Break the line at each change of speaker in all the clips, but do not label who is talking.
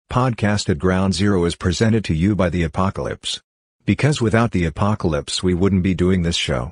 Podcast at Ground Zero is presented to you by the Apocalypse. Because without the Apocalypse we wouldn't be doing this show.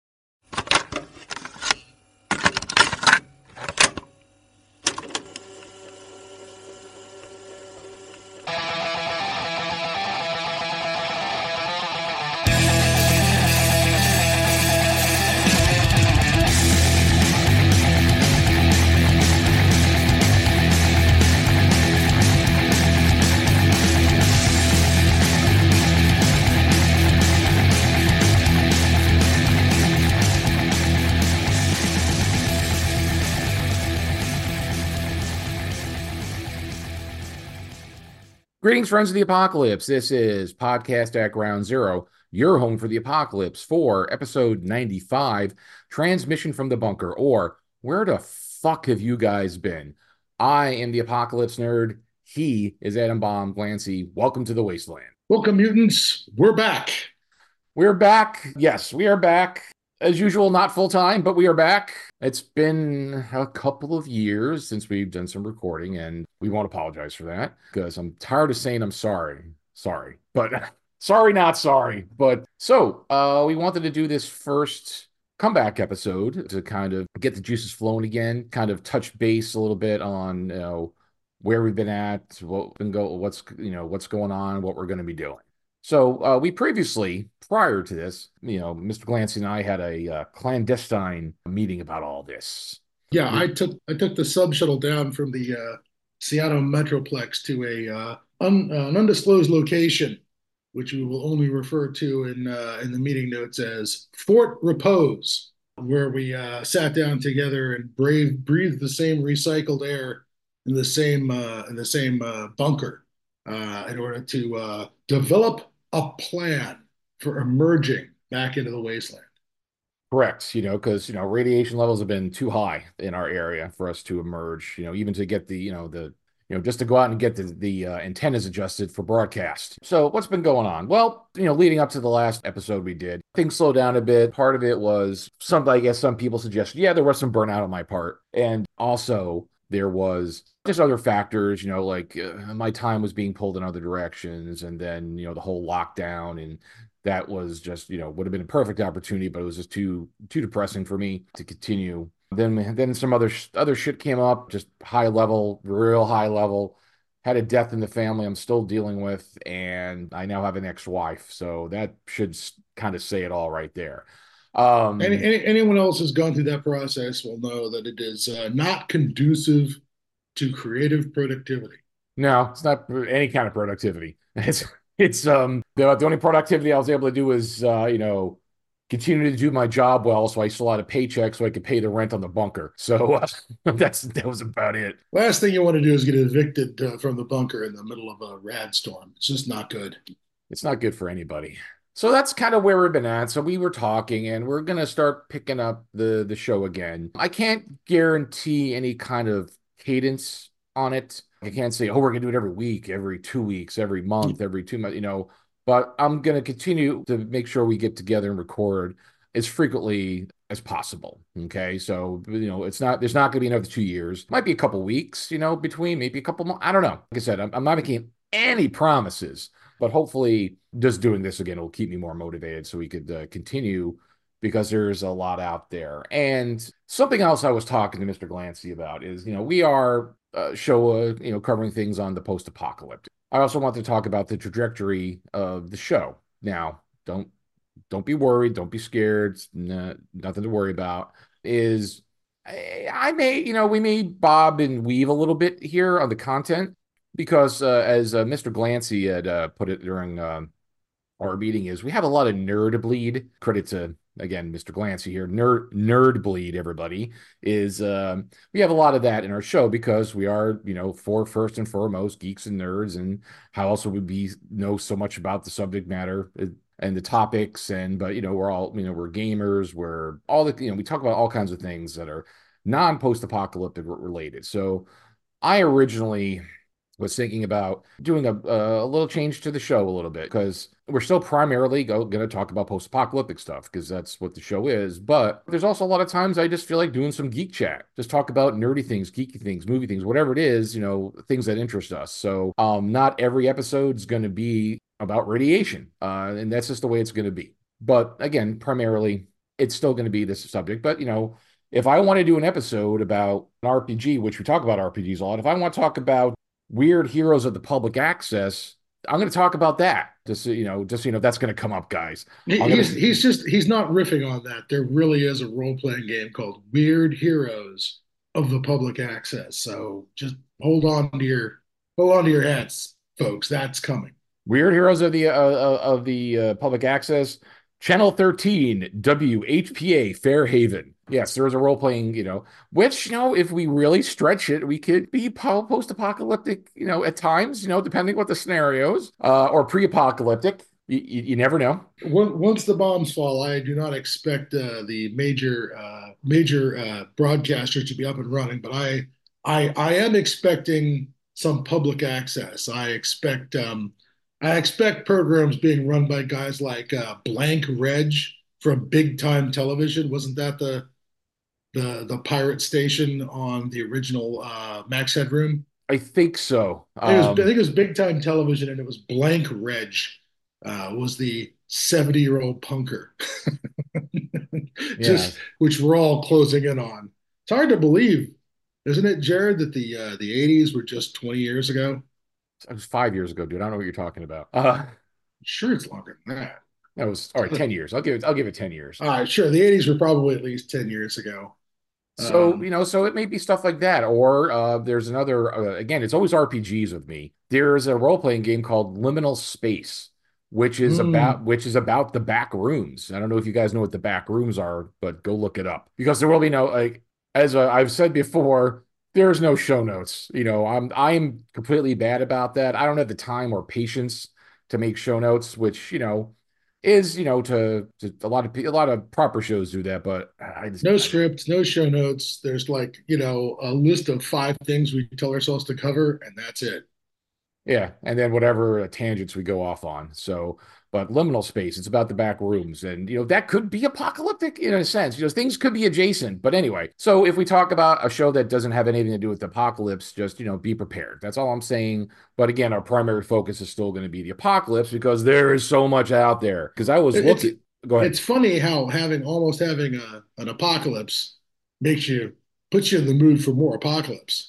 Greetings, friends of the apocalypse. This is Podcast at Ground Zero, your home for the apocalypse for episode 95, Transmission from the Bunker, or Where the Fuck Have You Guys Been? I am the Apocalypse Nerd. He is Adam Bomb Glancy. Welcome to the Wasteland.
Welcome, mutants. We're back.
We're back. Yes, we are back. As usual, not full-time, but we are back. It's been a couple of years since we've done some recording, and we won't apologize for that because I'm tired of saying I'm sorry. Sorry, but sorry, not sorry. But so we wanted to do this first comeback episode to kind of get the juices flowing again, kind of touch base a little bit on, where we've been at, what's going on, what we're going to be doing. So we previously, prior to this, Mr. Glancy and I had a clandestine meeting about all this.
Yeah, I took the sub shuttle down from the Seattle Metroplex to an undisclosed location, which we will only refer to in the meeting notes as Fort Repose, where we sat down together and breathed the same recycled air in the same bunker in order to develop a plan for emerging back into the wasteland.
Correct, because radiation levels have been too high in our area for us to emerge, even to get just to go out and get the antennas adjusted for broadcast. So what's been going on? Well, leading up to the last episode we did, things slowed down a bit. Part of it was I guess some people suggested, there was some burnout on my part. And also there was just other factors, like my time was being pulled in other directions. And then, the whole lockdown, and that was just, would have been a perfect opportunity, but it was just too depressing for me to continue. Then some other shit came up, just real high level. Had a death in the family I'm still dealing with, and I now have an ex-wife. So that should kind of say it all right there.
Anyone else who's gone through that process will know that it is not conducive to creative productivity.
No, it's not any kind of productivity. It's the only productivity I was able to do is continue to do my job well, so I still had a paycheck so I could pay the rent on the bunker. So that was about it.
Last thing you want to do is get evicted from the bunker in the middle of a rad storm. It's just not good.
It's not good for anybody. So that's kind of where we've been at. So we were talking, and we're going to start picking up the show again. I can't guarantee any kind of cadence on it. I can't say, we're going to do it every week, every 2 weeks, every month, every 2 months, but I'm going to continue to make sure we get together and record as frequently as possible. Okay. So, there's not going to be another 2 years. Might be a couple weeks, between, maybe a couple months. I don't know. Like I said, I'm not making any promises, but hopefully just doing this again will keep me more motivated so we could continue, because there's a lot out there. And something else I was talking to Mr. Glancy about is, we are show, covering things on the post-apocalyptic. I also want to talk about the trajectory of the show. Now, don't be worried. Don't be scared. It's nothing to worry about. We may bob and weave a little bit here on the content, because as Mr. Glancy had put it during our meeting, we have a lot of nerd bleed. Credit to, again, Mr. Glancy here. Nerd bleed, everybody, is we have a lot of that in our show because we are, first and foremost geeks and nerds, and how else would we know so much about the subject matter and the topics? But we're all, we're gamers, we're all we talk about all kinds of things that are non-post-apocalyptic related. So I originally was thinking about doing a little change to the show a little bit because we're still primarily going to talk about post-apocalyptic stuff because that's what the show is. But there's also a lot of times I just feel like doing some geek chat, just talk about nerdy things, geeky things, movie things, whatever it is, things that interest us. So not every episode's going to be about radiation, and that's just the way it's going to be. But again, primarily it's still going to be this subject. But if I want to do an episode about an RPG, which we talk about RPGs a lot, if I want to talk about weird heroes of the public access, I'm going to talk about that. Just so if that's going to come up, guys.
He's not riffing on that. There really is a role playing game called Weird Heroes of the Public Access. So just hold on to your hats, folks. That's coming.
Weird heroes of the public access. Channel 13, WHPA, Fairhaven. Yes, there is a role playing, which, if we really stretch it, we could be post apocalyptic, at times, depending what the scenarios, or pre apocalyptic. You never know.
Once the bombs fall, I do not expect the major broadcasters to be up and running, but I am expecting some public access. I expect programs being run by guys like Blank Reg from Big Time Television. Wasn't that the pirate station on the original Max Headroom?
I think so.
I think it was Big Time Television, and it was Blank Reg was the 70-year-old punker,
Yeah.
which we're all closing in on. It's hard to believe, isn't it, Jared, that the 80s were just 20 years ago?
It was 5 years ago, dude. I don't know what you're talking about.
Sure, it's longer than that.
That was all right. 10 years. I'll give it 10 years.
All right, sure. The 80s were probably at least 10 years ago.
So, so it may be stuff like that. Or there's another, again, it's always RPGs with me. There's a role-playing game called Liminal Space, which is
hmm.
about the back rooms. I don't know if you guys know what the back rooms are, but go look it up because there will be no, like, as I've said before, there's no show notes. I'm completely bad about that. I don't have the time or patience to make show notes, which, is, to a lot of proper shows do that, but I just
No scripts, no show notes. There's like, a list of 5 things we tell ourselves to cover, and that's it.
Yeah, and then whatever tangents we go off on. So, but liminal space, it's about the back rooms, and that could be apocalyptic in a sense. Things could be adjacent. But anyway, so if we talk about a show that doesn't have anything to do with the apocalypse, just be prepared. That's all I'm saying. But again, our primary focus is still going to be the apocalypse because there is so much out there. Because I was
It's
looking. Go ahead.
it's funny how having an apocalypse puts you in the mood for more apocalypse.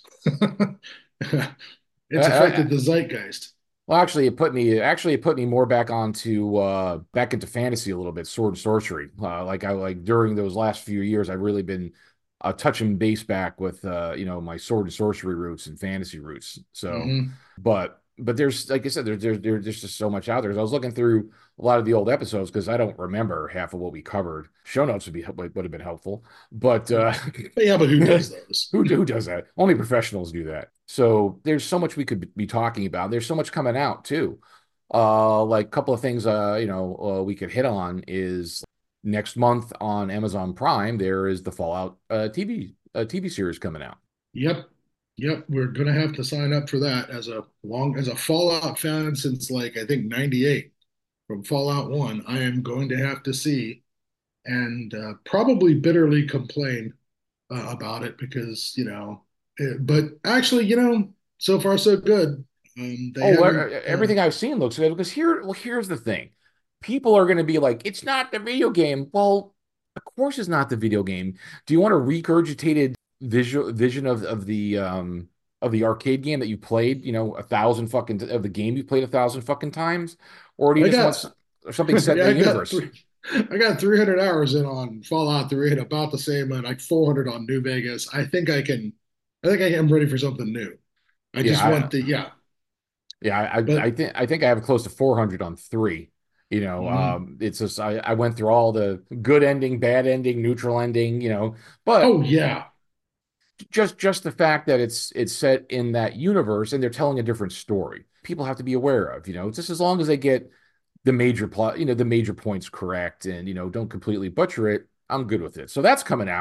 It's
I,
affected the zeitgeist.
Well, actually it put me more back into fantasy a little bit, sword and sorcery. Like during those last few years, I've really been touching base back with my sword and sorcery roots and fantasy roots. So,
Hmm.
but there's like I said, there's just so much out there. As I was looking through a lot of the old episodes because I don't remember half of what we covered. Show notes would have been helpful, but
Yeah, but who does those?
who does that? Only professionals do that. So there's so much we could be talking about. There's so much coming out too. Like a couple of things we could hit on is next month on Amazon Prime, there is the Fallout TV series coming out.
Yep. Yep. We're gonna have to sign up for that as a Fallout fan since like I think 98 from Fallout 1. I am going to have to see and probably bitterly complain about it because but actually, so far so good. They
Oh, well,
haven't.
everything I've seen looks good because here's the thing. People are going to be like, it's not the video game. Well, of course it's not the video game. Do you want a regurgitated vision of the arcade game that you played, a thousand fucking of the game you played a thousand fucking times? Or do you
I
just want
got
something set in
yeah,
the universe?
I got 300 hours in on Fallout 3 and about the same and like 400 on New Vegas. I think I am ready for something new. I just
Yeah,
want the yeah,
Yeah,
but
I think I have close to 400 on three.
mhm.
It's just I went through all the good ending, bad ending, neutral ending, but
Oh yeah.
just the fact that it's set in that universe and they're telling a different story. People have to be aware of, just as long as they get the major plot, the major points correct and don't completely butcher it, I'm good with it. So that's coming out.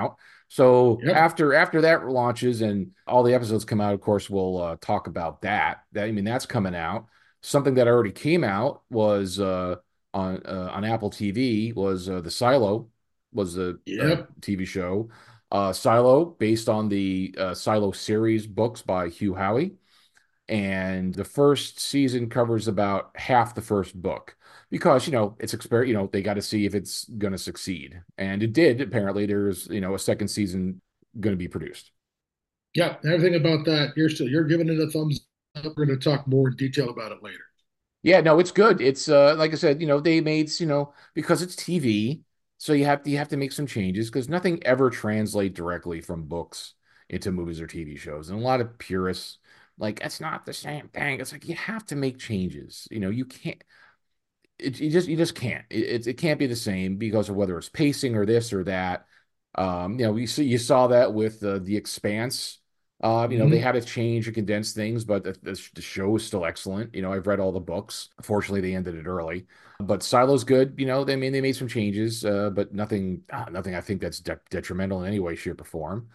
So
Yep.
after that launches and all the episodes come out, of course, we'll talk about that. I mean, that's coming out. Something that already came out was on Apple TV was the Silo was the
Yep.
TV show. Silo, based on the Silo series books by Hugh Howey, and the first season covers about half the first book because it's they got to see if it's going to succeed, and it did. Apparently there's a second season going to be produced.
Yep. Everything about that, you're giving it a thumbs up. We're going to talk more in detail about it later.
Yeah, no, it's good. It's like I said, they made, because it's TV, so you have to make some changes because nothing ever translates directly from books into movies or TV shows. And a lot of purists like that's not the same thing. It's like you have to make changes. You can't you just can't. It can't be the same because of whether it's pacing or this or that. You saw that with the Expanse. They
Hmm.
had to change and condense things, but the show is still excellent. I've read all the books. Unfortunately, they ended it early, but Silo's good. They made some changes, but nothing I think that's detrimental in any way, shape, or form.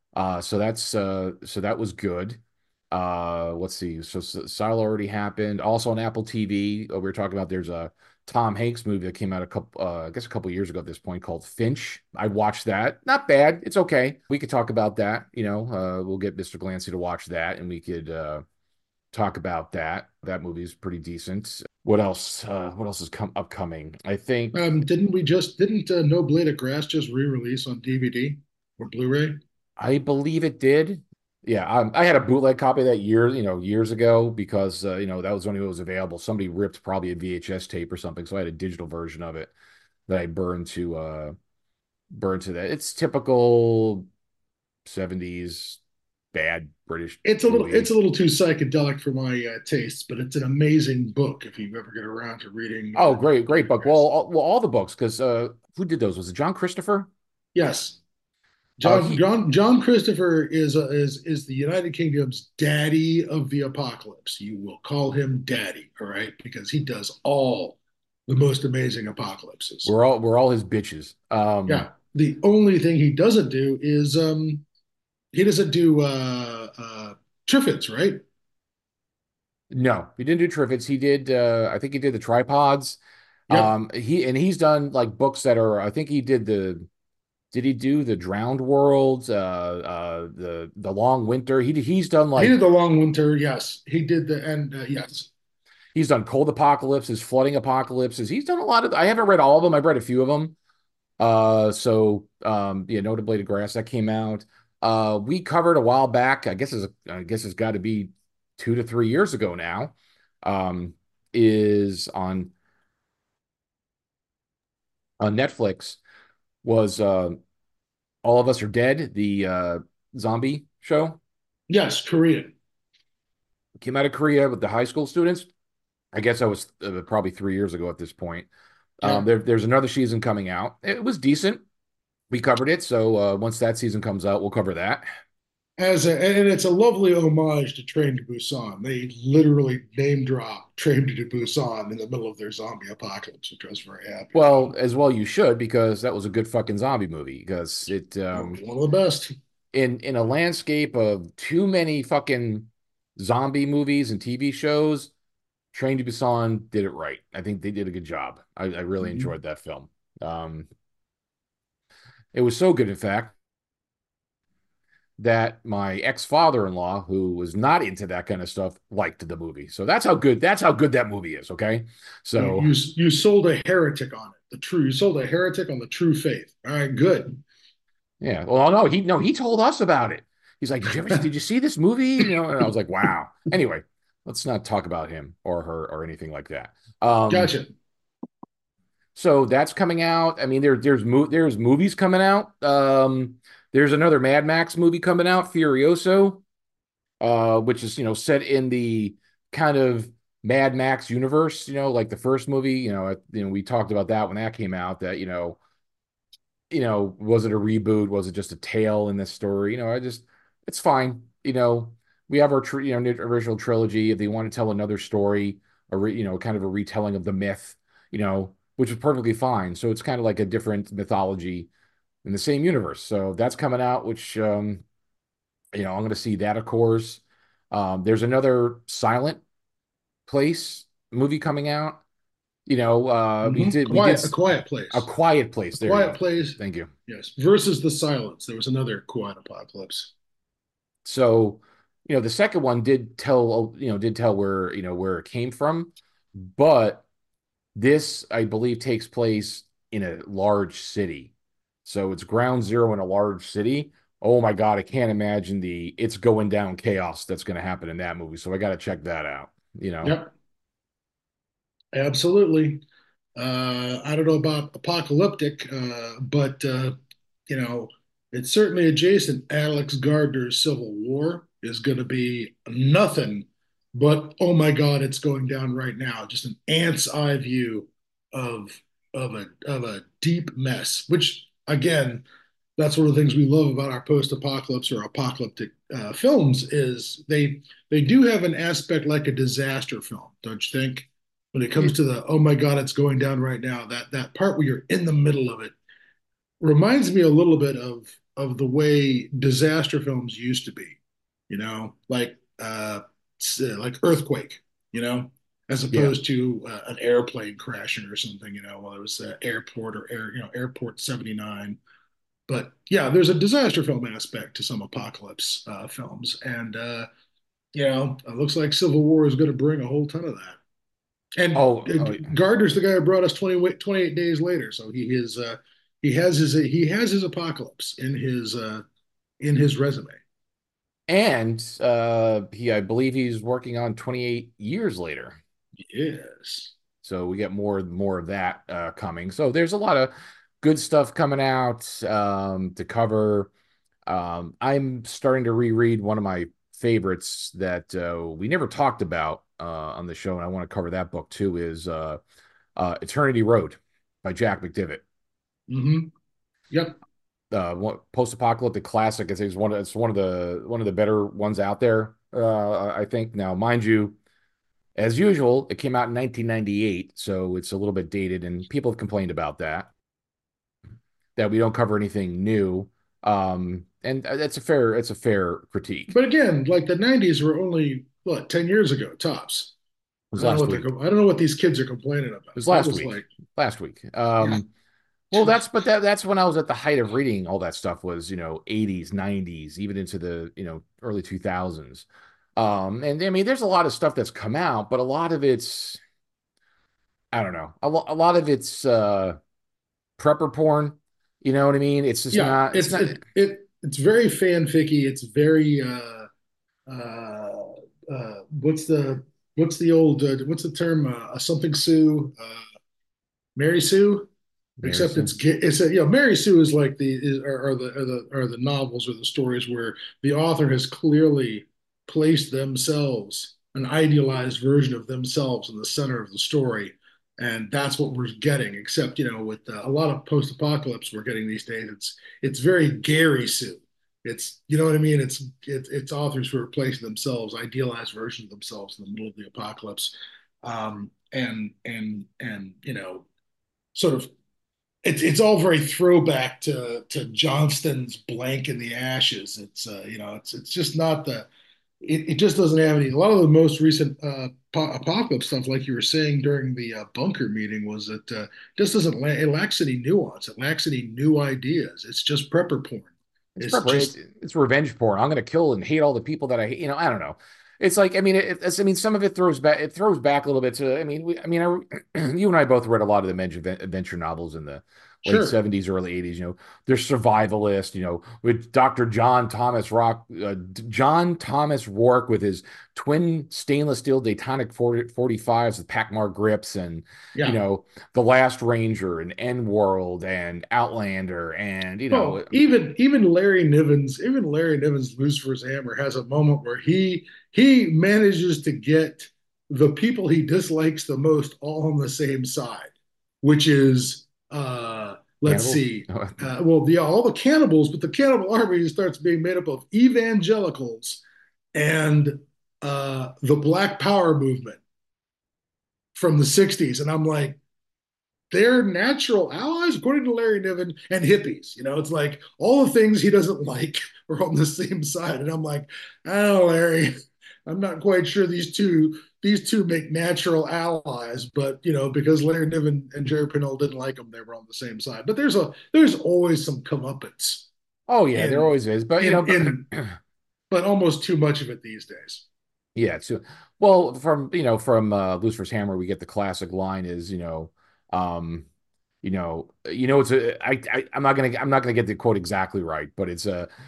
So that was good. Let's see. So Silo already happened. Also on Apple TV, we were talking about there's a Tom Hanks movie that came out I guess a couple years ago at this point called Finch. I watched that. Not bad. It's okay. We could talk about that. We'll get Mr. Glancy to watch that, and we could talk about that. That movie's pretty decent. What else? What else is upcoming? I think
Didn't No Blade of Grass just re-release on DVD or Blu-ray?
I believe it did. Yeah, I had a bootleg copy of that years ago because that was only what was available. Somebody ripped probably a VHS tape or something, so I had a digital version of it that I burned to that. It's typical 70s bad British
It's a
movie.
little too psychedelic for my tastes, but it's an amazing book if you ever get around to reading
Oh,
No
great,
Blade
great
of
book. Well,
Grass.
all the books because who did those? Was it John Christopher?
Yes,
He
John Christopher is the United Kingdom's daddy of the apocalypse. You will call him daddy, all right, because he does all the most amazing apocalypses.
we're all his bitches.
Yeah, the only thing he doesn't do is he doesn't do Triffids, right?
No, he didn't do Triffids. He did. I think he did the tripods.
Yep,
He's done like books that are. I think he did the. Did he do the Drowned World? The Long Winter. He's done
he did
like
the Long Winter. Yes, he did the and yes.
he's done Cold Apocalypses, Flooding Apocalypses. He's done a lot of. I haven't read all of them. I've read a few of them. Yeah, No to Blade of Grass that came out. We covered a while back. I guess it's got to be 2 to 3 years ago now. Is on Netflix was All of Us Are Dead, the zombie show.
Yes, Korean.
Came out of Korea with the high school students. I guess that was probably 3 years ago at this point.
Yep.
There's another season coming out. It was decent. We covered it. So once that season comes out, we'll cover that.
And it's a lovely homage to Train to Busan. They literally name drop Train to Busan in the middle of their zombie apocalypse, which I was very happy about.
Well, as well you should, because that was a good fucking zombie movie. Because it
One of the best.
in a landscape of too many fucking zombie movies and TV shows, Train to Busan did it right. I think they did a good job. I really
Mhm.
enjoyed that film. Um, it was so good, in fact, that my ex-father-in-law, who was not into that kind of stuff, liked the movie. So that's how good that movie is. Okay, so
You sold a heretic on it. You sold a heretic on the true faith. All right, good.
yeah. Well, no, he told us about it. He's like, did you see this movie? And I was like, wow. Anyway, let's not talk about him or her or anything like that.
Gotcha.
So that's coming out. I mean, there's movies coming out. There's another Mad Max movie coming out, Furioso, which is set in the kind of Mad Max universe. Like the first movie. We talked about that when that came out. That was it a reboot? Was it just a tale in this story? It's fine. We have our original trilogy. If they want to tell another story, kind of a retelling of the myth, which is perfectly fine. So it's kind of like a different mythology. in the same universe. So that's coming out, which I'm going to see that, of course. There's another Silent Place movie coming out. We
Hmm.
did
A Quiet
A
Place.
Quiet
A
Place. There you
Quiet
go.
Place,
Thank you.
yes. Versus The Silence. There was another quiet apocalypse.
So, the second one did tell where it came from, but this, I believe, takes place in a large city. So it's ground zero in a large city. Oh my God, I can't imagine the it's going down chaos that's going to happen in that movie. So I got to check that out, you know.
Yep, absolutely. I don't know about apocalyptic, but you know, it's certainly adjacent. Alex Gardner's Civil War is going to be nothing but, oh my God, it's going down right now. Just an ant's eye view of of a deep mess. Which again, that's one of the things we love about our post-apocalypse or apocalyptic films is they do have an aspect like a disaster film, don't you think? When it comes
Yeah.
to the oh my God, it's going down right now, that part where you're in the middle of it reminds me a little bit of the way disaster films used to be, like Earthquake, as
Yeah.
opposed to an airplane crashing or something, while it was Airport or Airport 79. But yeah, there's a disaster film aspect to some apocalypse films, and it looks like Civil War is going to bring a whole ton of that. And
Oh,
Gardner's the guy who brought us 28 days later, so he has his apocalypse in his resume.
and I believe he's working on 28 years later.
Yes.
So we get more of that coming. So there's a lot of good stuff coming out to cover. I'm starting to reread one of my favorites that we never talked about on the show, and I want to cover that book too. Is Eternity Road by Jack McDivitt.
Hmm. Yep.
Post-apocalyptic classic. It's one of the better ones out there. I think now, mind you, as usual, it came out in 1998, so it's a little bit dated, and people have complained about that we don't cover anything new. And it's a fair critique.
But again, like the '90s were only what 10 years ago tops.
It was
I don't know
last
what
week.
I don't know what these kids are complaining
It
about.
was
That
last
was
week.
like,
Last week.
yeah.
Well, that's when I was at the height of reading all that stuff was, 80s, 90s, even into the, early 2000s. And I mean, there's a lot of stuff that's come out, but a lot of it's, I don't know, a lot of it's prepper porn. You know what I mean? It's just
Yeah,
not, it's not,
it's very fanficky. It's very what's the old what's the term something Sue Mary Sue,
Mary
except
Sue.
it's a Mary Sue is like are the novels or the stories where the author has clearly placed themselves, an idealized version of themselves, in the center of the story, and that's what we're getting. Except with a lot of post-apocalypse we're getting these days, it's very Gary Sue. It's what I mean. It's authors who are placing themselves, idealized versions of themselves, in the middle of the apocalypse, and sort of it's all very throwback to Johnston's Blank in the Ashes. It's just not it just doesn't have any. A lot of the most recent apocalypse stuff, like you were saying during the bunker meeting, was that just doesn't it lacks any nuance. It lacks any new ideas. It's just prepper porn.
It's
It's
prepper.
just
It's revenge porn. I'm gonna kill and hate all the people that I hate. I don't know. It's like, I mean, some of it throws back. It throws back a little bit to. I mean, you and I both read a lot of the adventure novels in the late
sure.
'70s, early '80s. They're survivalist. With Dr. John Thomas Rourke with his twin stainless steel Daytonic 45s with Pacmar grips, and you
Yeah.
know, The Last Ranger and End World and Outlander, and
Oh, even Larry Niven's Lucifer's Hammer has a moment where he manages to get the people he dislikes the most all on the same side, which is let's
Cannibals.
see, all the cannibals, but the cannibal army starts being made up of evangelicals and the Black Power movement from the '60s, and I'm like, they're natural allies, according to Larry Niven, and hippies. It's like all the things he doesn't like are on the same side. And I'm like, oh, Larry, I'm not quite sure these two make natural allies, but because Larry Niven and Jerry Pournelle didn't like them, they were on the same side. But there's always some comeuppance
Oh yeah, there
in
always is, but
in in but almost too much of it these days.
yeah, so well from Lucifer's Hammer we get the classic line is um it's I'm not gonna get the quote exactly right, but it's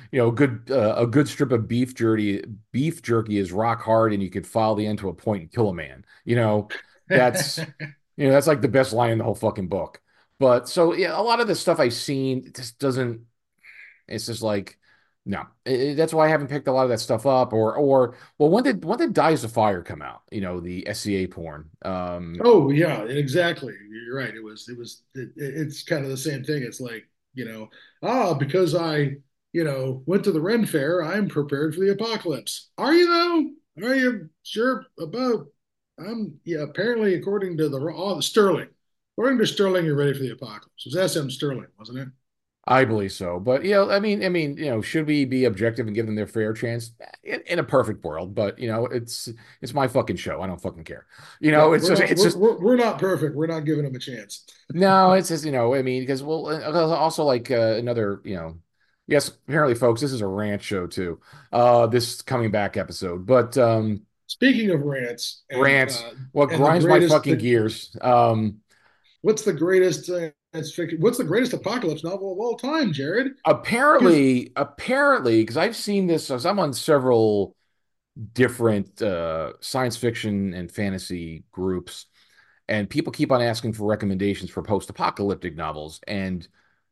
a good strip of beef jerky is rock hard and you could follow the end to a point and kill a man. That's that's like the best line in the whole fucking book. But so yeah, a lot of the stuff I've seen just doesn't. It's just like, no. That's why I haven't picked a lot of that stuff up. Or well, when did Dies of Fire come out? The SCA porn.
Oh yeah, exactly. You're right. It's kind of the same thing. It's like, because I, went to the Ren Fair, I'm prepared for the apocalypse. Are you though? Are you sure about yeah, apparently according to the Sterling. According to Sterling, you're ready for the apocalypse. It was SM Sterling, wasn't it?
I believe so, but should we be objective and give them their fair chance in a perfect world? But it's my fucking show. I don't fucking care.
Yeah,
It's just it's just
we're not perfect. We're not giving them a chance.
no, it's just because well, also like another yes, apparently, folks, this is a rant show too. This coming back episode, but
Speaking of rants
rants. What
and the
grinds my
greatest
fucking
the
gears?
what's the greatest science fiction? What's the greatest apocalypse novel of all time, Jared? Because
Apparently, because I've seen this, as I'm on several different science fiction and fantasy groups, and people keep on asking for recommendations for post-apocalyptic novels, and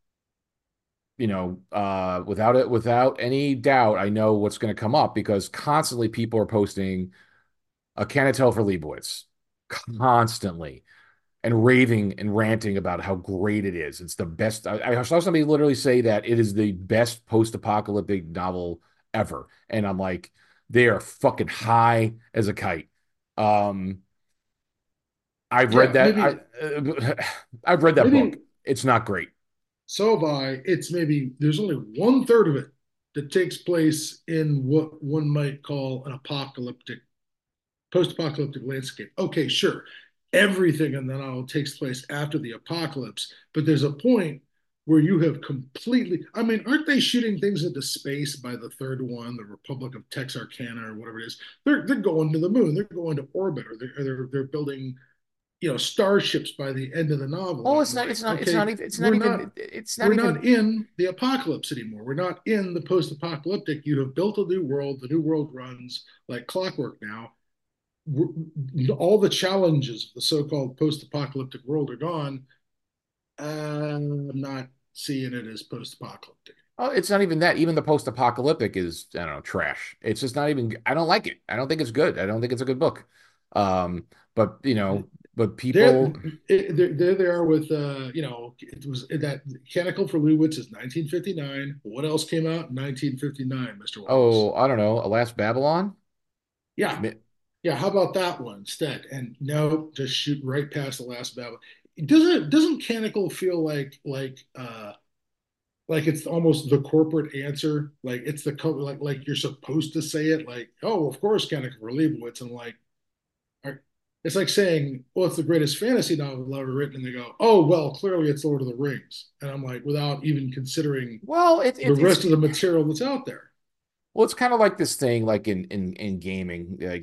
without any doubt, I know what's going to come up because constantly people are posting a Can I Tell for Leibowitz constantly and raving and ranting about how great it is. It's the best. I saw somebody literally say that it is the best post-apocalyptic novel ever, and I'm like, they are fucking high as a kite. Um, I've read
yeah,
that.
maybe
I've read that book.
maybe
It's not great.
so have I. It's maybe there's only one third of it that takes place in what one might call an apocalyptic post-apocalyptic landscape. Okay, sure. Everything in the novel takes place after the apocalypse, but there's a point where you have completely. I mean, aren't they shooting things into space by the third one, the Republic of Texarkana or whatever it is? They're going to the moon. They're going to orbit, or they're building starships by the end of the novel.
Oh,
And
it's
I'm
not.
like,
It's not. It's
okay,
not even. It's not
we're
even.
not
It's not
we're not
even.
in the apocalypse anymore. We're not in the post-apocalyptic. You have built a new world. The new world runs like clockwork now. All the challenges of the so-called post-apocalyptic world are gone. I'm not seeing it as post-apocalyptic.
Oh, it's not even that. Even the post-apocalyptic is, I don't know, trash. It's just not even. I don't like it. I don't think it's good. I don't think it's a good book. Um, but but
There,
people.
there they are with it was that Canticle for Leibowitz is 1959. What else came out in 1959, Mr. Wallace?
Oh, I don't know. Alas, Babylon.
Yeah, yeah. How about that one instead? And no, just shoot right past the last battle. Doesn't Canticle feel like it's almost the corporate answer? Like it's the like you're supposed to say it. Like, oh, of course, Canticle for Leibowitz, and like it's like saying, well, it's the greatest fantasy novel ever written, and they go, oh, well, clearly it's Lord of the Rings, and I'm like, without even considering
Well,
the rest of the material that's out there.
it's kind of like this thing, like in gaming. Like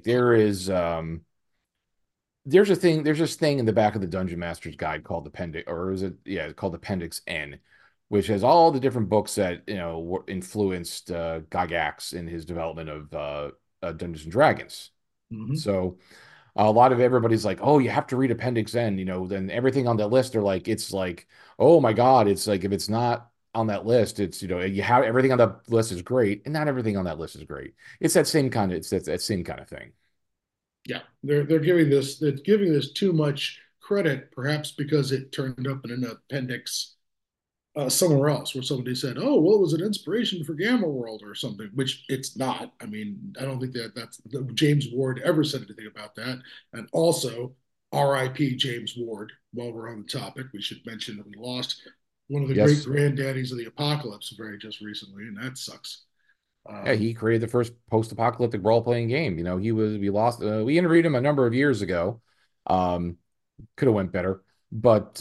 there's this thing in the back of the Dungeon Master's Guide called Appendix, or is it? Yeah, it's called Appendix N, which has all the different books that influenced Gygax in his development of Dungeons and Dragons.
Mm-hmm.
So a lot of everybody's like, oh, you have to read Appendix N, then everything on that list are like, it's like, oh my God, it's like if it's not on that list, it's you have everything on the list is great, and not everything on that list is great. It's that same kind of thing.
Yeah, they're giving this too much credit, perhaps because it turned up in an appendix somewhere else, where somebody said, "Oh, well, it was an inspiration for Gamma World or something," which it's not. I mean, I don't think that's James Ward ever said anything about that. And also, R.I.P. James Ward. While we're on the topic, we should mention that we lost one of the great
Yes.
granddaddies of the apocalypse very just recently, and that sucks.
Yeah,
Um,
he created the first post-apocalyptic role-playing game. We interviewed him a number of years ago. Um, could have went better, but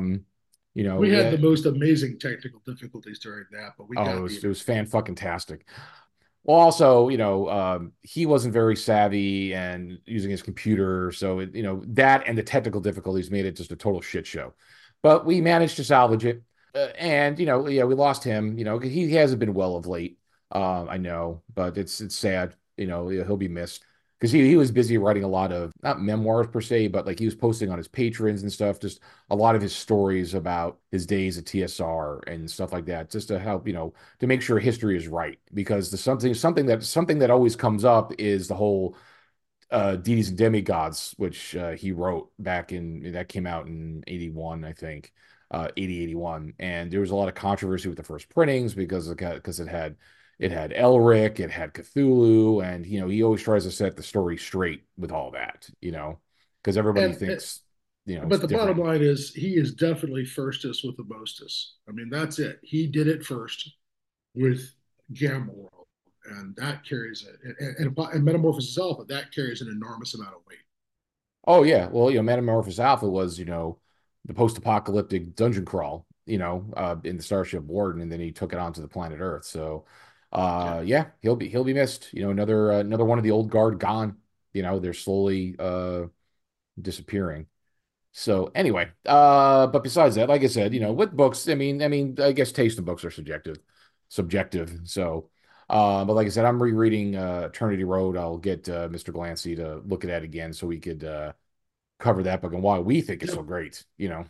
we had
yeah.
the most amazing technical difficulties during that, but we
Oh,
got the
it was fan fucking tastic. Well, also, he wasn't very savvy and using his computer, so that and the technical difficulties made it just a total shit show. But we managed to salvage it, and yeah, we lost him. He hasn't been well of late. I know, but it's sad. He'll be missed because he was busy writing a lot of not memoirs per se, but like he was posting on his patrons and stuff, just a lot of his stories about his days at TSR and stuff like that, just to help to make sure history is right because the something that always comes up is the whole deities and demigods, which he wrote back in that came out in 81, I think, 81, and there was a lot of controversy with the first printings because it had Elric, it had Cthulhu, and he always tries to set the story straight with all that, because everybody
and
thinks it's
but the bottom
different.
line is he is definitely firstest with the mostest. I mean, that's it. He did it first with Gamma World, and that carries it, and Metamorphosis Alpha that carries an enormous amount of weight.
Oh yeah, well, Metamorphosis Alpha was, the post-apocalyptic dungeon crawl, in the Starship Warden, and then he took it onto the planet Earth. So,
Yeah,
yeah, he'll be missed. Another one of the old guard gone. They're slowly disappearing. So anyway, but besides that, like I said, with books, I guess taste in books are subjective. So, but like I said, I'm rereading Eternity Road. I'll get Mr. Glancy to look at that again so we could cover that book and why we think it's so
yep.
great.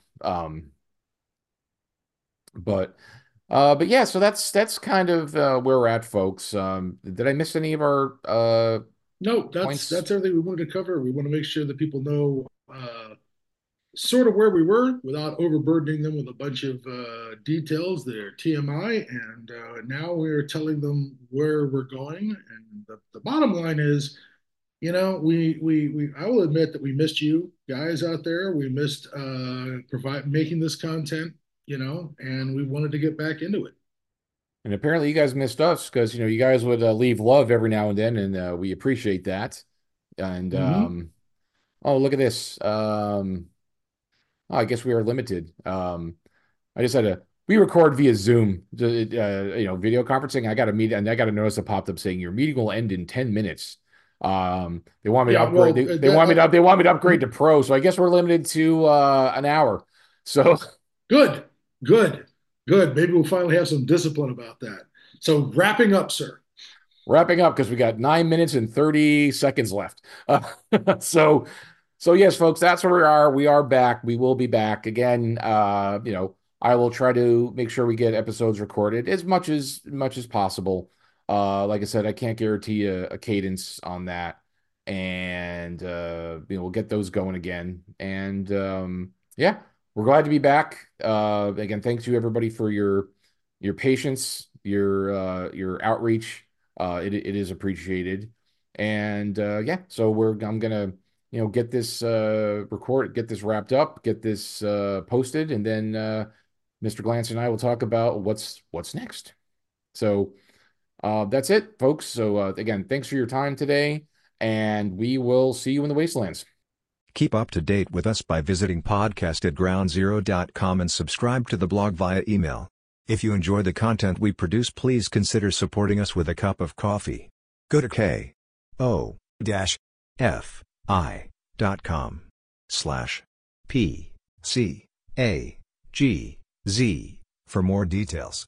But but yeah, so that's kind of where we're at, folks. Did I miss any of our
No,
points?
that's everything we wanted to cover. We want to make sure that people know sort of where we were without overburdening them with a bunch of details that are TMI. And now we're telling them where we're going. And the bottom line is, I will admit that we missed you guys out there. We missed provide making this content, and we wanted to get back into it.
And apparently, you guys missed us because you guys would leave love every now and then, and we appreciate that. And
Mm-hmm.
oh, look at this. Oh, I guess we are limited. I just had to. We record via Zoom, video conferencing. I got a meet, and I got a notice that popped up saying your meeting will end in 10 minutes. They want me to
Yeah,
upgrade.
well,
They want me to upgrade to Pro, so I guess we're limited to an hour. So
good, good, good. Maybe we'll finally have some discipline about that. So wrapping up, sir.
wrapping up because we got 9 minutes and 30 seconds left. So yes, folks, that's where we are. We are back. We will be back again. I will try to make sure we get episodes recorded as much as possible. Like I said, I can't guarantee a cadence on that, and we'll get those going again. And yeah, we're glad to be back. Again, thanks you everybody for your patience, your outreach. It is appreciated. And yeah, so I'm gonna get this get this wrapped up, get this posted, and then Mr. Glance and I will talk about what's next. So that's it, folks. So again, thanks for your time today, and we will see you in the wastelands.
Keep up to date with us by visiting podcast@groundzero.com and subscribe to the blog via email. If you enjoy the content we produce, please consider supporting us with a cup of coffee. Go to ko-fi.com/PCAGZ for more details.